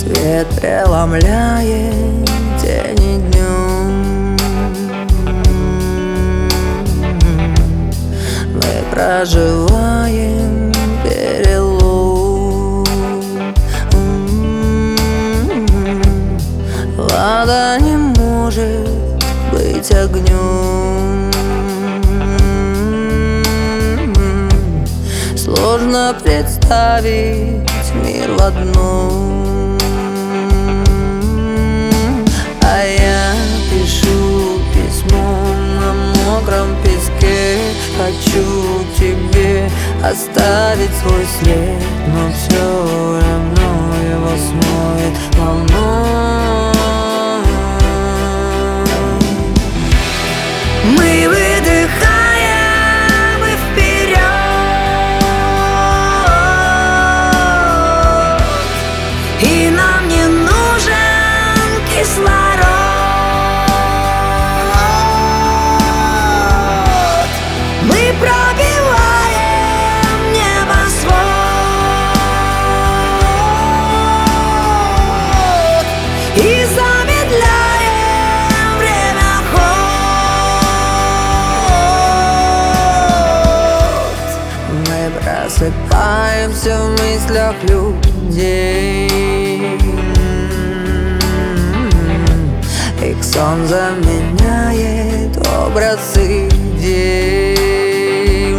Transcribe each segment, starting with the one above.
Свет преломляет тени днем. Мы проживаем перелом. Вода не может быть огнем. Сложно представить мир в одном. А я пишу письмо на мокром песке. Хочу тебе оставить свой след, но все равно его смоет волной. Мы выдыхаем и вперед, и нам не нужен кислород. Мы пробиваем небосвод и замедляем время ход. Мы просыпаемся в мыслях людей. Их сон заменяет образ идей.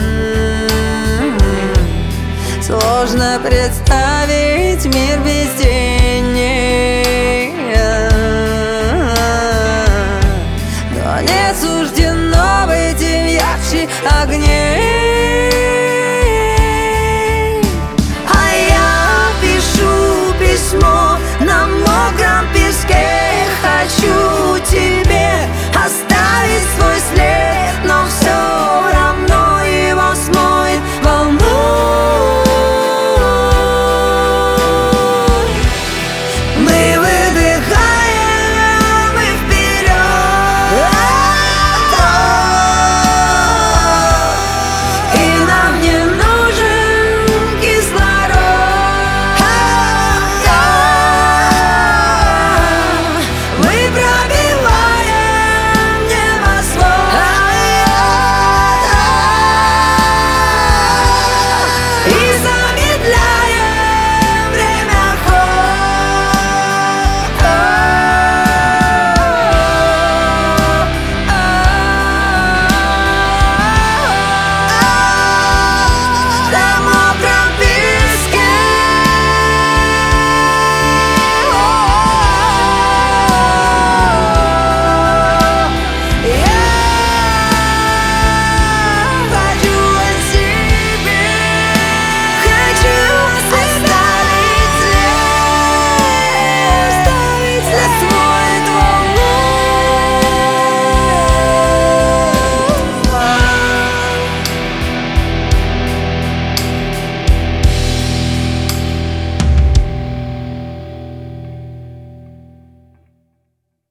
Сложно представить мир без теней, но не суждено быть им ярче огней. А я пишу письмо на мокром песке. Хочу тебе